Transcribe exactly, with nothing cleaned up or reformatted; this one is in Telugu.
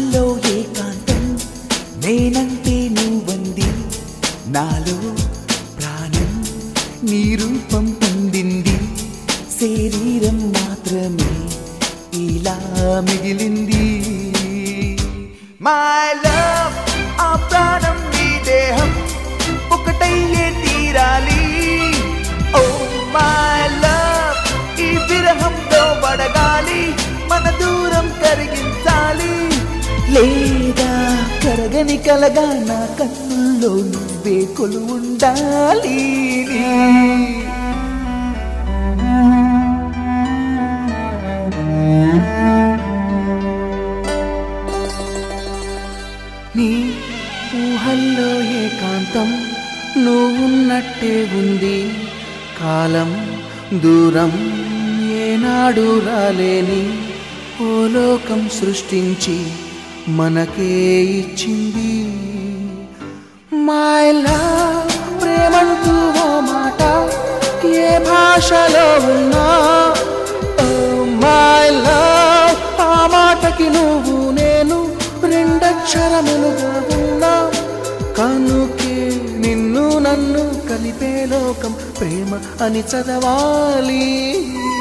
ఊహల్లో ఏకాంతం నేనంటే నువ్వంది నాలో ప్రాణం నీ రూపం పొందింది శరీరం మాత్రమే ఇలా మిగిలింది మై లవ్ ఆ ప్రాణం నీ దేహం ఒకటయ్యే తీరాలి ఓ మై లవ్ ఈ విరహంతో పడగాలి మన దూరం కరిగించాలి లేదా కరగని కలగా నా కన్నుల్లో నువ్వే కొలువుండాలి నీ ఊహల్లో ఏకాంతం నువ్వున్నట్టే ఉంది కాలం దూరం ఏనాడు రాలేని ఓ లోకం సృష్టించి మనకే ఇచ్చింది మై లవ్ ప్రేమంటూ ఓ మాట ఏ భాషలో ఉన్నా ఓ మై లవ్ ఆ మాటకి నువ్వు నేను రెండక్షరములుగా ఉన్నా కనుకే నిన్ను నన్ను కలిపే లోకం ప్రేమ అని చదవాలి.